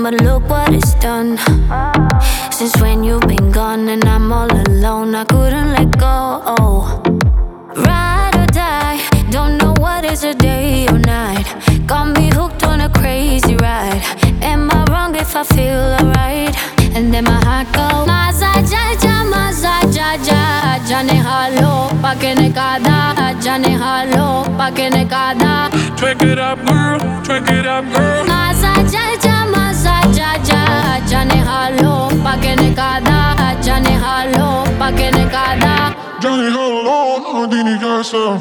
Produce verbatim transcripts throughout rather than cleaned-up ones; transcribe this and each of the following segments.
but look what it's done. Since when you've been gone and I'm all alone, I couldn't let go. Ride or die, don't know what is a day or night. Got me hooked on a crazy ride. Am I wrong if I feel alright? And then my heart goes Maza jaja, maza jaja. Jane halo, pakene kada. Jane halo, pakene kada. Twerk it up, girl, twerk it up, girl. Maza jaja, maza jaja. Jane halo, pakene kada. Jane halo, pakene kada. Jane halo, adini casa.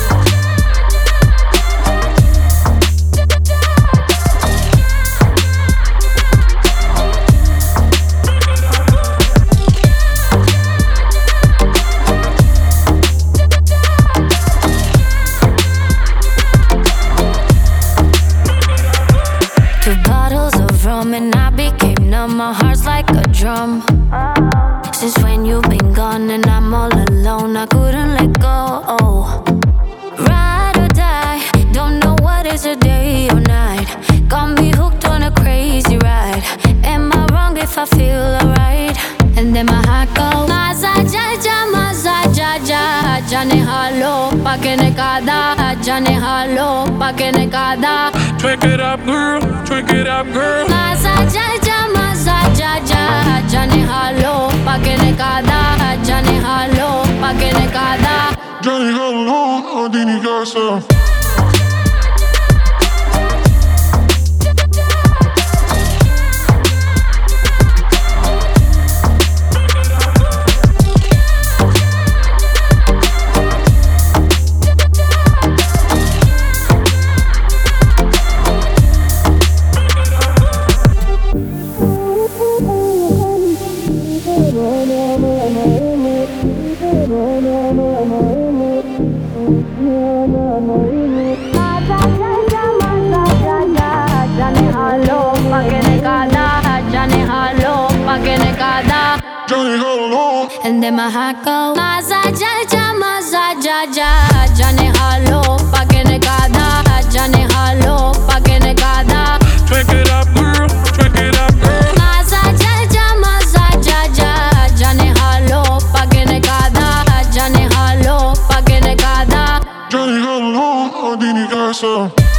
Two bottles of rum and I became numb. My heart's like a drum. Since when you've been gone and I'm all alone, I couldn't let go. Ride or die, don't know what is a day or night. Got me hooked on a crazy ride. Am I wrong if I feel alright? And then my heart goes Maza jaja, maza jaja. Jane halo, pakene kada. Jane halo, pakene kada. Twerk it up, girl, twerk it up, girl. Maza jaja, maza jaja. Jane halo, pakene kada. Jane halo, pakene kada. Jane halo, adini casa. Jane halo, pakene kada. Jane halo, pakene kada. Jane halo. And then my heart goes Maza jaja, maza jaja. Jane halo, pakene kada. Jane halo, pakene kada. Twerk it up, girl, twerk it up, girl. Maza jaja, maza jaja. Jane halo, pakene kada. Jane halo, pakene kada. Jane halo, adini casa.